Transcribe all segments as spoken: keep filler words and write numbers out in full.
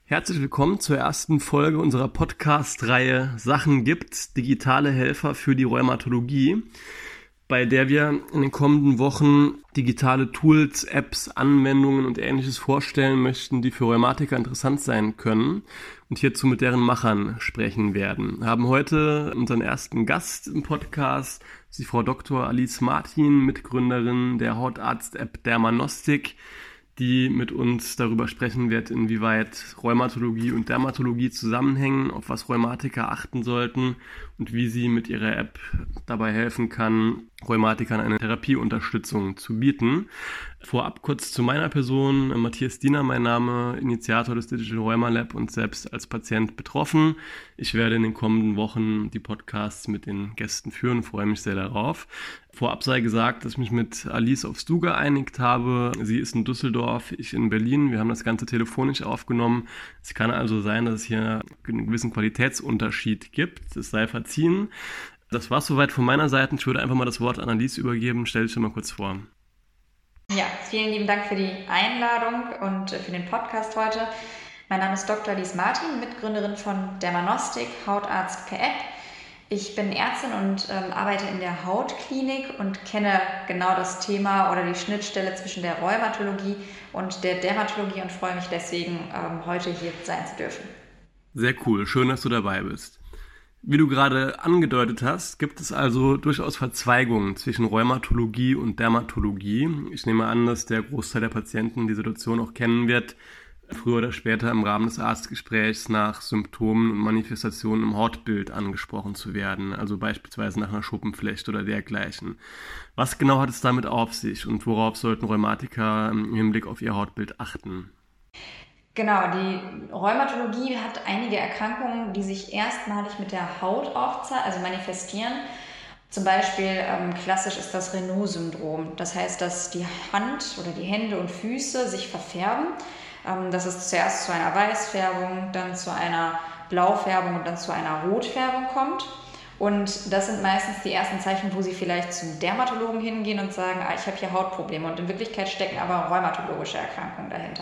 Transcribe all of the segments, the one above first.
Herzlich willkommen zur ersten Folge unserer Podcast-Reihe Sachen gibt's, digitale Helfer für die Rheumatologie, bei der wir in den kommenden Wochen digitale Tools, Apps, Anwendungen und Ähnliches vorstellen möchten, die für Rheumatiker interessant sein können und hierzu mit deren Machern sprechen werden. Wir haben heute unseren ersten Gast im Podcast, die Frau Doktor Alice Martin, Mitgründerin der Hautarzt-App Dermanostik, die mit uns darüber sprechen wird, inwieweit Rheumatologie und Dermatologie zusammenhängen, auf was Rheumatiker achten sollten und wie sie mit ihrer App dabei helfen kann, Rheumatikern eine Therapieunterstützung zu bieten. Vorab kurz zu meiner Person. Matthias Diener, mein Name, Initiator des Digital Rheuma Lab und selbst als Patient betroffen. Ich werde in den kommenden Wochen die Podcasts mit den Gästen führen, freue mich sehr darauf. Vorab sei gesagt, dass ich mich mit Alice aufs Du geeinigt habe. Sie ist in Düsseldorf, ich in Berlin. Wir haben das Ganze telefonisch aufgenommen. Es kann also sein, dass es hier einen gewissen Qualitätsunterschied gibt. Es sei verziehen. Das war es soweit von meiner Seite. Ich würde einfach mal das Wort an Alice übergeben. Stell dich schon mal kurz vor. Ja, vielen lieben Dank für die Einladung und für den Podcast heute. Mein Name ist Doktor Alice Martin, Mitgründerin von Dermanostik, Hautarzt per App. Ich bin Ärztin und ähm, arbeite in der Hautklinik und kenne genau das Thema oder die Schnittstelle zwischen der Rheumatologie und der Dermatologie und freue mich deswegen, ähm, heute hier sein zu dürfen. Sehr cool, schön, dass du dabei bist. Wie du gerade angedeutet hast, gibt es also durchaus Verzweigungen zwischen Rheumatologie und Dermatologie. Ich nehme an, dass der Großteil der Patienten die Situation auch kennen wird, früher oder später im Rahmen des Arztgesprächs nach Symptomen und Manifestationen im Hautbild angesprochen zu werden, also beispielsweise nach einer Schuppenflechte oder dergleichen. Was genau hat es damit auf sich und worauf sollten Rheumatiker im Hinblick auf ihr Hautbild achten? Genau, die Rheumatologie hat einige Erkrankungen, die sich erstmalig mit der Haut aufzeigen, also manifestieren. Zum Beispiel ähm, klassisch ist das Raynaud-Syndrom. Das heißt, dass die Hand oder die Hände und Füße sich verfärben. Ähm, dass es zuerst zu einer Weißfärbung, dann zu einer Blaufärbung und dann zu einer Rotfärbung kommt. Und das sind meistens die ersten Zeichen, wo sie vielleicht zum Dermatologen hingehen und sagen, ah, ich habe hier Hautprobleme. Und in Wirklichkeit stecken aber rheumatologische Erkrankungen dahinter.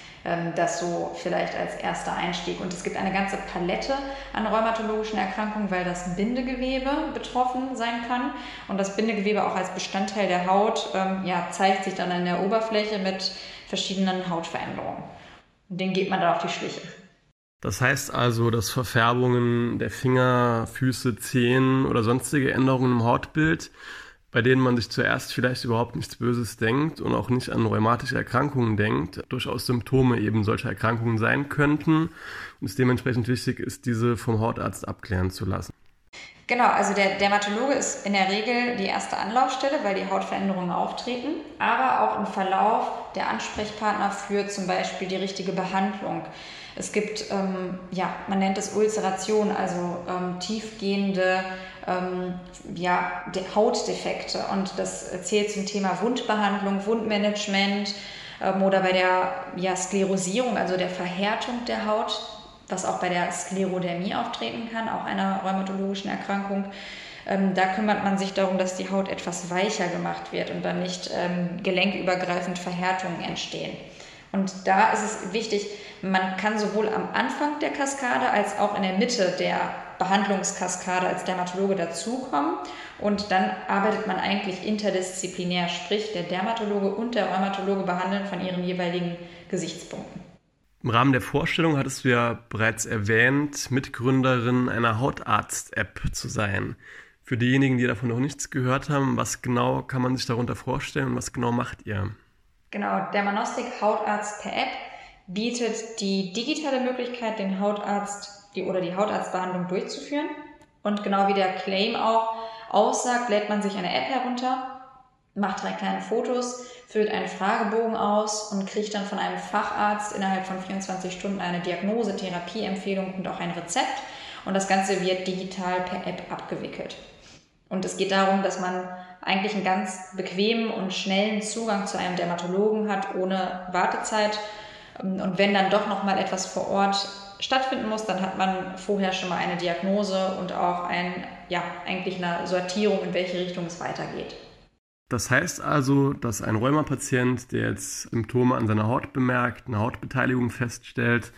Das so vielleicht als erster Einstieg. Und es gibt eine ganze Palette an rheumatologischen Erkrankungen, weil das Bindegewebe betroffen sein kann. Und das Bindegewebe auch als Bestandteil der Haut ähm, ja, zeigt sich dann an der Oberfläche mit verschiedenen Hautveränderungen. Und denen geht man da auf die Schliche. Das heißt also, dass Verfärbungen der Finger, Füße, Zehen oder sonstige Änderungen im Hautbild, bei denen man sich zuerst vielleicht überhaupt nichts Böses denkt und auch nicht an rheumatische Erkrankungen denkt, durchaus Symptome eben solcher Erkrankungen sein könnten und es dementsprechend wichtig ist, diese vom Hautarzt abklären zu lassen. Genau, also der Dermatologe ist in der Regel die erste Anlaufstelle, weil die Hautveränderungen auftreten, aber auch im Verlauf der Ansprechpartner für zum Beispiel die richtige Behandlung. Es gibt, ähm, ja, man nennt es Ulceration, also ähm, tiefgehende ähm, ja, Hautdefekte. Und das zählt zum Thema Wundbehandlung, Wundmanagement ähm, oder bei der ja, Sklerosierung, also der Verhärtung der Haut, was auch bei der Sklerodermie auftreten kann, auch einer rheumatologischen Erkrankung. Ähm, da kümmert man sich darum, dass die Haut etwas weicher gemacht wird und dann nicht ähm, gelenkübergreifend Verhärtungen entstehen. Und da ist es wichtig, man kann sowohl am Anfang der Kaskade als auch in der Mitte der Behandlungskaskade als Dermatologe dazukommen. Und dann arbeitet man eigentlich interdisziplinär, sprich der Dermatologe und der Rheumatologe behandeln von ihren jeweiligen Gesichtspunkten. Im Rahmen der Vorstellung hattest du ja bereits erwähnt, Mitgründerin einer Hautarzt-App zu sein. Für diejenigen, die davon noch nichts gehört haben, was genau kann man sich darunter vorstellen und was genau macht ihr? Genau, Dermanostik Hautarzt per App bietet die digitale Möglichkeit, den Hautarzt die, oder die Hautarztbehandlung durchzuführen. Und genau wie der Claim auch aussagt, lädt man sich eine App herunter, macht drei kleine Fotos, füllt einen Fragebogen aus und kriegt dann von einem Facharzt innerhalb von vierundzwanzig Stunden eine Diagnose, Therapieempfehlung und auch ein Rezept. Und das Ganze wird digital per App abgewickelt. Und es geht darum, dass man eigentlich einen ganz bequemen und schnellen Zugang zu einem Dermatologen hat, ohne Wartezeit. Und wenn dann doch noch mal etwas vor Ort stattfinden muss, dann hat man vorher schon mal eine Diagnose und auch ein, ja, eigentlich eine Sortierung, in welche Richtung es weitergeht. Das heißt also, dass ein Rheumapatient, der jetzt Symptome an seiner Haut bemerkt, eine Hautbeteiligung feststellt,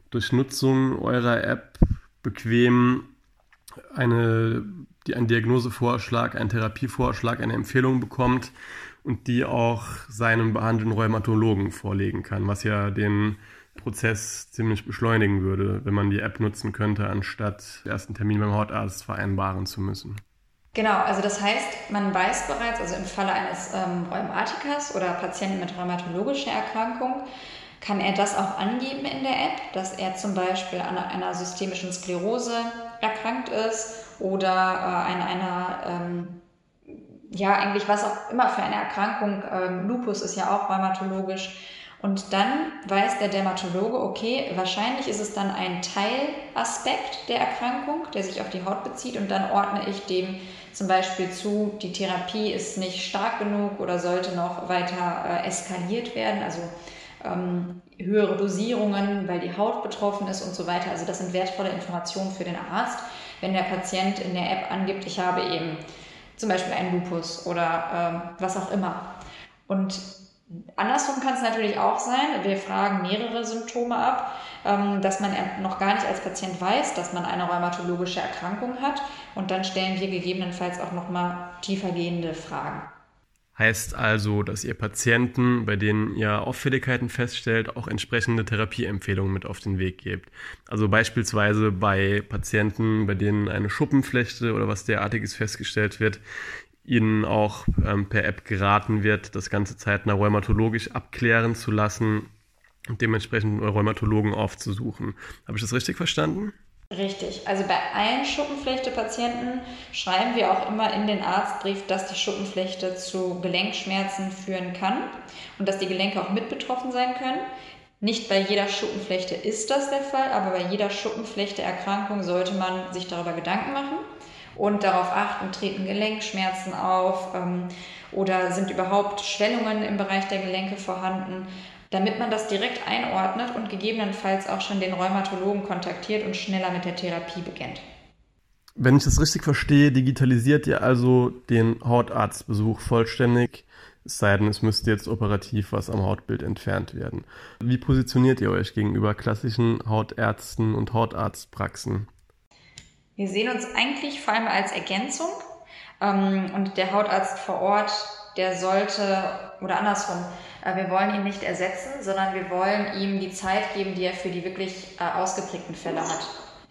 durch Nutzung eurer App bequem eine, die einen Diagnosevorschlag, einen Therapievorschlag, eine Empfehlung bekommt und die auch seinem behandelnden Rheumatologen vorlegen kann, was ja den Prozess ziemlich beschleunigen würde, wenn man die App nutzen könnte, anstatt den ersten Termin beim Hautarzt vereinbaren zu müssen. Genau, also das heißt, man weiß bereits, also im Falle eines ähm, Rheumatikers oder Patienten mit rheumatologischer Erkrankung, kann er das auch angeben in der App, dass er zum Beispiel an einer systemischen Sklerose erkrankt ist oder äh, an einer, ähm, ja eigentlich was auch immer für eine Erkrankung, ähm, Lupus ist ja auch rheumatologisch. Und dann weiß der Dermatologe, okay, wahrscheinlich ist es dann ein Teilaspekt der Erkrankung, der sich auf die Haut bezieht und dann ordne ich dem zum Beispiel zu, die Therapie ist nicht stark genug oder sollte noch weiter äh, eskaliert werden, also ähm, höhere Dosierungen, weil die Haut betroffen ist und so weiter. Also das sind wertvolle Informationen für den Arzt, wenn der Patient in der App angibt, ich habe eben zum Beispiel einen Lupus oder äh, was auch immer. Und andersrum kann es natürlich auch sein, wir fragen mehrere Symptome ab, dass man noch gar nicht als Patient weiß, dass man eine rheumatologische Erkrankung hat und dann stellen wir gegebenenfalls auch nochmal tiefergehende Fragen. Heißt also, dass ihr Patienten, bei denen ihr Auffälligkeiten feststellt, auch entsprechende Therapieempfehlungen mit auf den Weg gebt. Also beispielsweise bei Patienten, bei denen eine Schuppenflechte oder was derartiges festgestellt wird, ihnen auch ähm, per App geraten wird, das Ganze zeitnah rheumatologisch abklären zu lassen und dementsprechend einen Rheumatologen aufzusuchen. Habe ich das richtig verstanden? Richtig. Also bei allen Schuppenflechte-Patienten schreiben wir auch immer in den Arztbrief, dass die Schuppenflechte zu Gelenkschmerzen führen kann und dass die Gelenke auch mit betroffen sein können. Nicht bei jeder Schuppenflechte ist das der Fall, aber bei jeder Schuppenflechte-Erkrankung sollte man sich darüber Gedanken machen und darauf achten, treten Gelenkschmerzen auf ähm, oder sind überhaupt Schwellungen im Bereich der Gelenke vorhanden, damit man das direkt einordnet und gegebenenfalls auch schon den Rheumatologen kontaktiert und schneller mit der Therapie beginnt. Wenn ich das richtig verstehe, digitalisiert ihr also den Hautarztbesuch vollständig, es sei denn, es müsste jetzt operativ was am Hautbild entfernt werden. Wie positioniert ihr euch gegenüber klassischen Hautärzten und Hautarztpraxen? Wir sehen uns eigentlich vor allem als Ergänzung ähm, und der Hautarzt vor Ort, der sollte, oder andersrum, äh, wir wollen ihn nicht ersetzen, sondern wir wollen ihm die Zeit geben, die er für die wirklich äh, ausgeprägten Fälle hat.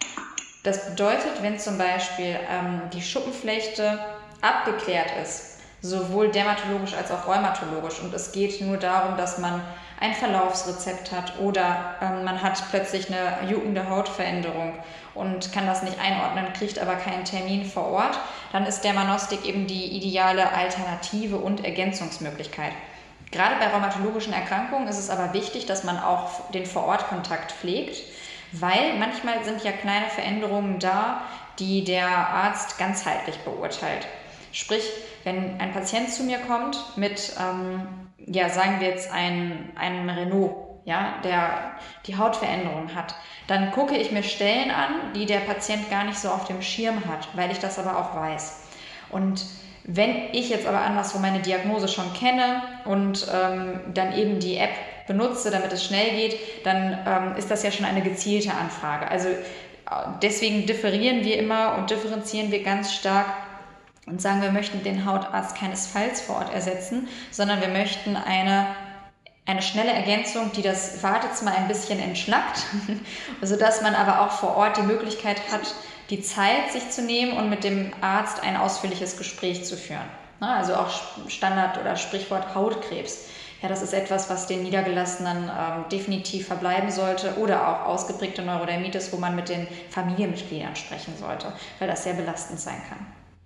Das bedeutet, wenn zum Beispiel ähm, die Schuppenflechte abgeklärt ist, sowohl dermatologisch als auch rheumatologisch, und es geht nur darum, dass man ein Verlaufsrezept hat oder ähm, man hat plötzlich eine juckende Hautveränderung und kann das nicht einordnen, kriegt aber keinen Termin vor Ort, dann ist Dermanostik eben die ideale Alternative und Ergänzungsmöglichkeit. Gerade bei rheumatologischen Erkrankungen ist es aber wichtig, dass man auch den Vor-Ort-Kontakt pflegt, weil manchmal sind ja kleine Veränderungen da, die der Arzt ganzheitlich beurteilt. Sprich, wenn ein Patient zu mir kommt mit, ähm, ja, sagen wir jetzt ein, einem Renault, ja, der die Hautveränderung hat, dann gucke ich mir Stellen an, die der Patient gar nicht so auf dem Schirm hat, weil ich das aber auch weiß. Und wenn ich jetzt aber anderswo meine Diagnose schon kenne und ähm, dann eben die App benutze, damit es schnell geht, dann ähm, ist das ja schon eine gezielte Anfrage. Also deswegen differieren wir immer und differenzieren wir ganz stark und sagen, wir möchten den Hautarzt keinesfalls vor Ort ersetzen, sondern wir möchten eine, eine schnelle Ergänzung, die das Wartezimmer ein bisschen entschlackt, sodass man aber auch vor Ort die Möglichkeit hat, die Zeit sich zu nehmen und mit dem Arzt ein ausführliches Gespräch zu führen. Also auch Standard oder Sprichwort Hautkrebs. Ja, das ist etwas, was den Niedergelassenen ähm, definitiv verbleiben sollte oder auch ausgeprägte Neurodermitis, wo man mit den Familienmitgliedern sprechen sollte, weil das sehr belastend sein kann.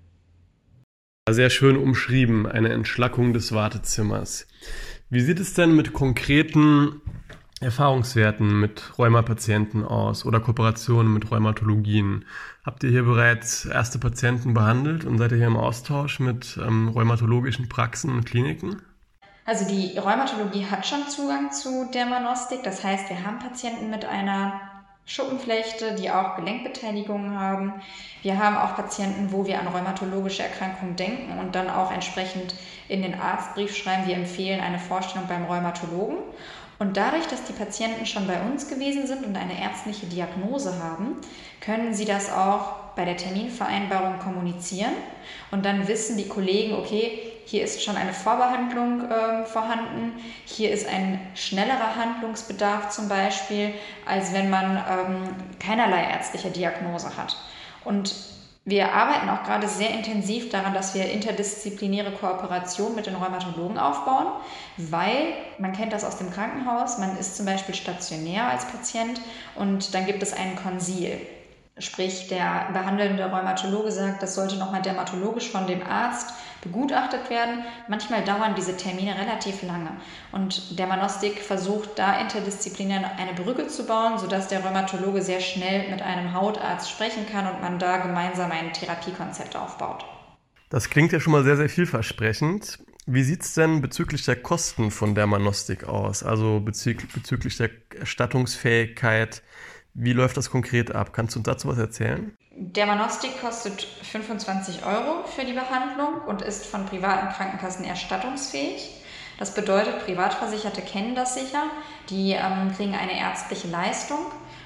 Sehr schön umschrieben, eine Entschlackung des Wartezimmers. Wie sieht es denn mit konkreten Erfahrungswerten mit Rheumapatienten aus oder Kooperationen mit Rheumatologien? Habt ihr hier bereits erste Patienten behandelt und seid ihr hier im Austausch mit ähm, rheumatologischen Praxen und Kliniken? Also die Rheumatologie hat schon Zugang zu Dermanostik, das heißt, wir haben Patienten mit einer Schuppenflechte, die auch Gelenkbeteiligungen haben. Wir haben auch Patienten, wo wir an rheumatologische Erkrankungen denken und dann auch entsprechend in den Arztbrief schreiben, wir empfehlen eine Vorstellung beim Rheumatologen. Und dadurch, dass die Patienten schon bei uns gewesen sind und eine ärztliche Diagnose haben, können sie das auch bei der Terminvereinbarung kommunizieren. Und dann wissen die Kollegen, okay, hier ist schon eine Vorbehandlung äh, vorhanden, hier ist ein schnellerer Handlungsbedarf zum Beispiel, als wenn man ähm, keinerlei ärztliche Diagnose hat. Und wir arbeiten auch gerade sehr intensiv daran, dass wir interdisziplinäre Kooperation mit den Rheumatologen aufbauen, weil man kennt das aus dem Krankenhaus, man ist zum Beispiel stationär als Patient und dann gibt es einen Konsil. Sprich, der behandelnde Rheumatologe sagt, das sollte nochmal dermatologisch von dem Arzt begutachtet werden. Manchmal dauern diese Termine relativ lange und der Manostik versucht, da interdisziplinär eine Brücke zu bauen, sodass der Rheumatologe sehr schnell mit einem Hautarzt sprechen kann und man da gemeinsam ein Therapiekonzept aufbaut. Das klingt ja schon mal sehr, sehr vielversprechend. Wie sieht es denn bezüglich der Kosten von der Manostik aus? Also bezü- bezüglich der Erstattungsfähigkeit? Wie läuft das konkret ab? Kannst du uns dazu was erzählen? Der Manostik kostet fünfundzwanzig Euro für die Behandlung und ist von privaten Krankenkassen erstattungsfähig. Das bedeutet, Privatversicherte kennen das sicher, die ähm, kriegen eine ärztliche Leistung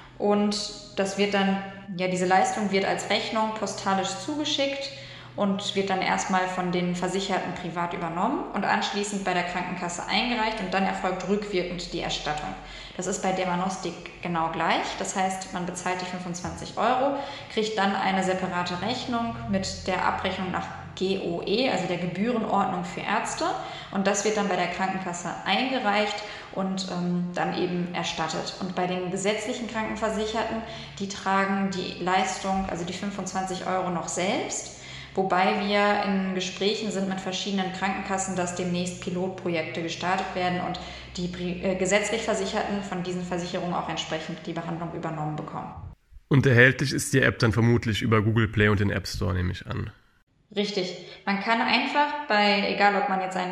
und das wird dann, ja, diese Leistung wird als Rechnung postalisch zugeschickt und wird dann erstmal von den Versicherten privat übernommen und anschließend bei der Krankenkasse eingereicht und dann erfolgt rückwirkend die Erstattung. Das ist bei der Manostik genau gleich. Das heißt, man bezahlt die fünfundzwanzig Euro, kriegt dann eine separate Rechnung mit der Abrechnung nach G O E, also der Gebührenordnung für Ärzte. Und das wird dann bei der Krankenkasse eingereicht und ähm, dann eben erstattet. Und bei den gesetzlichen Krankenversicherten, die tragen die Leistung, also die fünfundzwanzig Euro noch selbst. Wobei wir in Gesprächen sind mit verschiedenen Krankenkassen, dass demnächst Pilotprojekte gestartet werden und die äh, gesetzlich Versicherten von diesen Versicherungen auch entsprechend die Behandlung übernommen bekommen. Und erhältlich ist die App dann vermutlich über Google Play und den App Store, nehme ich an. Richtig. Man kann einfach bei, egal ob man jetzt ein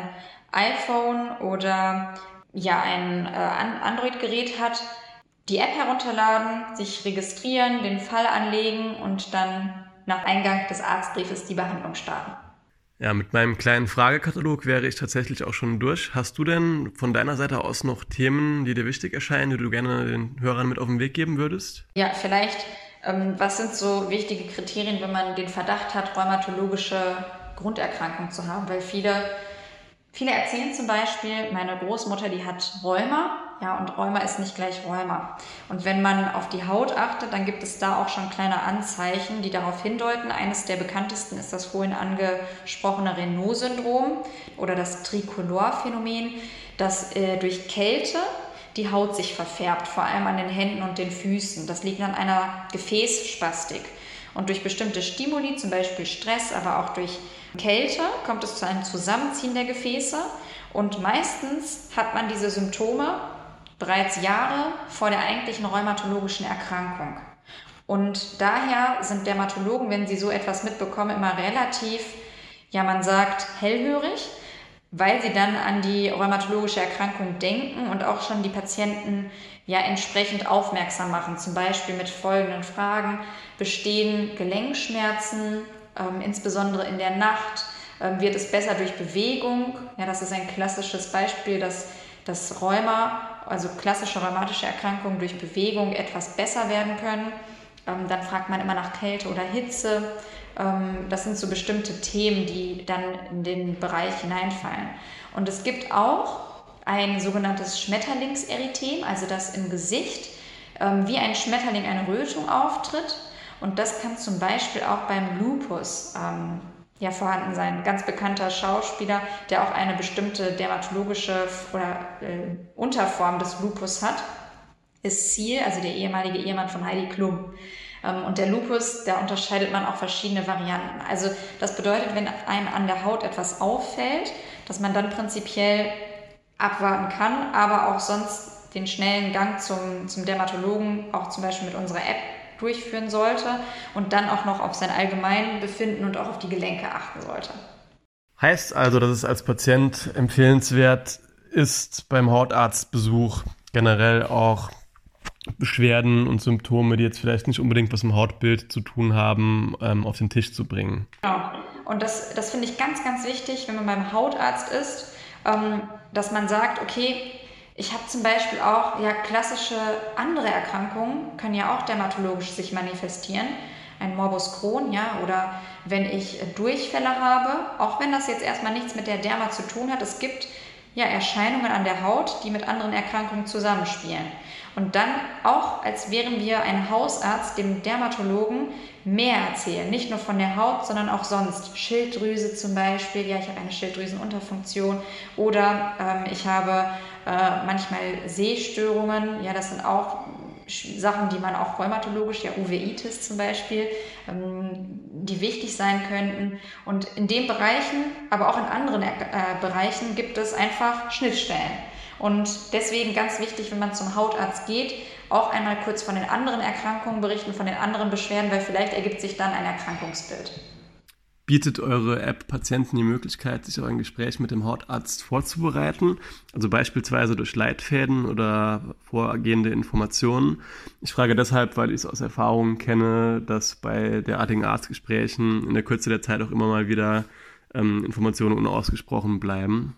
iPhone oder ja ein äh, Android-Gerät hat, die App herunterladen, sich registrieren, den Fall anlegen und dann nach Eingang des Arztbriefes die Behandlung starten. Ja, mit meinem kleinen Fragekatalog wäre ich tatsächlich auch schon durch. Hast du denn von deiner Seite aus noch Themen, die dir wichtig erscheinen, die du gerne den Hörern mit auf den Weg geben würdest? Ja, vielleicht, ähm, was sind so wichtige Kriterien, wenn man den Verdacht hat, rheumatologische Grunderkrankungen zu haben? Weil viele, viele erzählen zum Beispiel, meine Großmutter, die hat Rheuma. Ja, und Rheuma ist nicht gleich Rheuma. Und wenn man auf die Haut achtet, dann gibt es da auch schon kleine Anzeichen, die darauf hindeuten. Eines der bekanntesten ist das vorhin angesprochene Raynaud-Syndrom oder das Tricolor-Phänomen, dass äh, durch Kälte die Haut sich verfärbt, vor allem an den Händen und den Füßen. Das liegt an einer Gefäßspastik. Und durch bestimmte Stimuli, zum Beispiel Stress, aber auch durch Kälte, kommt es zu einem Zusammenziehen der Gefäße. Und meistens hat man diese Symptome bereits Jahre vor der eigentlichen rheumatologischen Erkrankung. Und daher sind Dermatologen, wenn sie so etwas mitbekommen, immer relativ, ja man sagt, hellhörig, weil sie dann an die rheumatologische Erkrankung denken und auch schon die Patienten ja entsprechend aufmerksam machen. Zum Beispiel mit folgenden Fragen: Bestehen Gelenkschmerzen, ähm, insbesondere in der Nacht? Ähm, wird es besser durch Bewegung? Ja, das ist ein klassisches Beispiel, dass das Rheuma, also klassische rheumatische Erkrankungen durch Bewegung etwas besser werden können. Ähm, dann fragt man immer nach Kälte oder Hitze. Ähm, das sind so bestimmte Themen, die dann in den Bereich hineinfallen. Und es gibt auch ein sogenanntes Schmetterlingserythem, also dass im Gesicht ähm, wie ein Schmetterling eine Rötung auftritt. Und das kann zum Beispiel auch beim Lupus ähm, ja, vorhanden sein. Ein ganz bekannter Schauspieler, der auch eine bestimmte dermatologische oder äh, Unterform des Lupus hat, ist Ziel, also der ehemalige Ehemann von Heidi Klum. Ähm, und der Lupus, da unterscheidet man auch verschiedene Varianten. Also das bedeutet, wenn einem an der Haut etwas auffällt, dass man dann prinzipiell abwarten kann, aber auch sonst den schnellen Gang zum, zum Dermatologen, auch zum Beispiel mit unserer App, durchführen sollte und dann auch noch auf sein Allgemeinbefinden und auch auf die Gelenke achten sollte. Heißt also, dass es als Patient empfehlenswert ist, beim Hautarztbesuch generell auch Beschwerden und Symptome, die jetzt vielleicht nicht unbedingt was mit dem Hautbild zu tun haben, ähm, auf den Tisch zu bringen. Genau. Und das, das finde ich ganz, ganz wichtig, wenn man beim Hautarzt ist, ähm, dass man sagt, okay, Ich habe zum Beispiel auch, ja, klassische andere Erkrankungen können ja auch dermatologisch sich manifestieren. Ein Morbus Crohn, ja, oder wenn ich Durchfälle habe, auch wenn das jetzt erstmal nichts mit der Derma zu tun hat, es gibt ja Erscheinungen an der Haut, die mit anderen Erkrankungen zusammenspielen. Und dann auch, als wären wir ein Hausarzt, dem Dermatologen mehr erzählen. Nicht nur von der Haut, sondern auch sonst. Schilddrüse zum Beispiel, ja, ich habe eine Schilddrüsenunterfunktion oder ähm, ich habe äh, manchmal Sehstörungen, ja, das sind auch Sachen, die man auch rheumatologisch, ja, Uveitis zum Beispiel, ähm, die wichtig sein könnten. Und in den Bereichen, aber auch in anderen äh, Bereichen gibt es einfach Schnittstellen. Und deswegen ganz wichtig, wenn man zum Hautarzt geht, auch einmal kurz von den anderen Erkrankungen berichten, von den anderen Beschwerden, weil vielleicht ergibt sich dann ein Erkrankungsbild. Bietet eure App Patienten die Möglichkeit, sich auf ein Gespräch mit dem Hautarzt vorzubereiten? Also beispielsweise durch Leitfäden oder vorgehende Informationen. Ich frage deshalb, weil ich es aus Erfahrung kenne, dass bei derartigen Arztgesprächen in der Kürze der Zeit auch immer mal wieder ähm, Informationen unausgesprochen bleiben.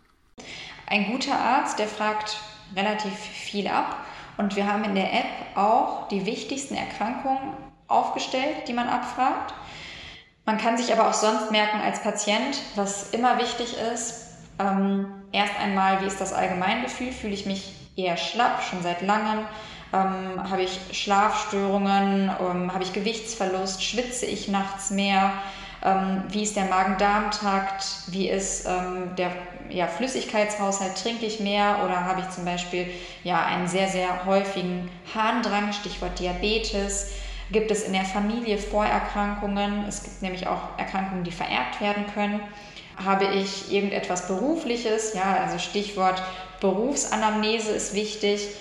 Ein guter Arzt, der fragt relativ viel ab. Und wir haben in der App auch die wichtigsten Erkrankungen aufgestellt, die man abfragt. Man kann sich aber auch sonst merken als Patient, was immer wichtig ist, ähm, erst einmal, wie ist das Allgemeingefühl? Fühle ich mich eher schlapp, schon seit langem? Ähm, habe ich Schlafstörungen? Ähm, habe ich Gewichtsverlust? Schwitze ich nachts mehr? Ähm, wie ist der Magen-Darm-Trakt? Wie ist ähm, der ja, Flüssigkeitshaushalt? Trinke ich mehr oder habe ich zum Beispiel ja, einen sehr, sehr häufigen Harndrang, Stichwort Diabetes? Gibt es in der Familie Vorerkrankungen? Es gibt nämlich auch Erkrankungen, die vererbt werden können. Habe ich irgendetwas Berufliches? Ja, also Stichwort Berufsanamnese ist wichtig.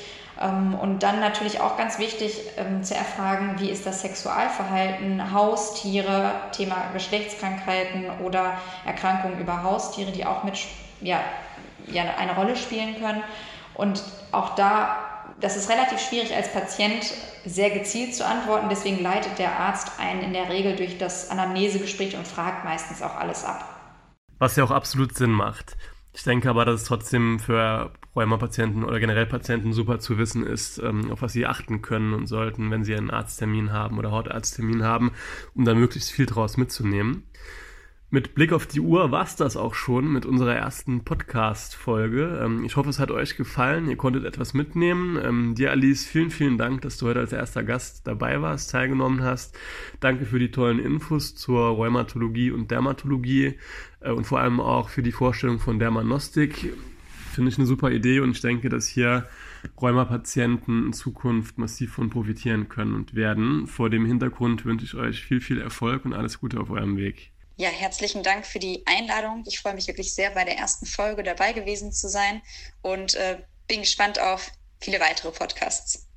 Und dann natürlich auch ganz wichtig zu erfragen, wie ist das Sexualverhalten, Haustiere, Thema Geschlechtskrankheiten oder Erkrankungen über Haustiere, die auch mit ja, ja, eine Rolle spielen können. Und auch da, das ist relativ schwierig als Patient sehr gezielt zu antworten, deswegen leitet der Arzt einen in der Regel durch das Anamnesegespräch und fragt meistens auch alles ab. Was ja auch absolut Sinn macht. Ich denke aber, dass es trotzdem für Rheuma-Patienten oder generell Patienten super zu wissen ist, auf was sie achten können und sollten, wenn sie einen Arzttermin haben oder Hautarzttermin haben, um da möglichst viel draus mitzunehmen. Mit Blick auf die Uhr war es das auch schon mit unserer ersten Podcast-Folge. Ich hoffe, es hat euch gefallen. Ihr konntet etwas mitnehmen. Dir, Alice, vielen, vielen Dank, dass du heute als erster Gast dabei warst, teilgenommen hast. Danke für die tollen Infos zur Rheumatologie und Dermatologie und vor allem auch für die Vorstellung von Dermanostik. Finde ich eine super Idee und ich denke, dass hier Rheuma-Patienten in Zukunft massiv von profitieren können und werden. Vor dem Hintergrund wünsche ich euch viel, viel Erfolg und alles Gute auf eurem Weg. Ja, herzlichen Dank für die Einladung. Ich freue mich wirklich sehr, bei der ersten Folge dabei gewesen zu sein und äh, bin gespannt auf viele weitere Podcasts.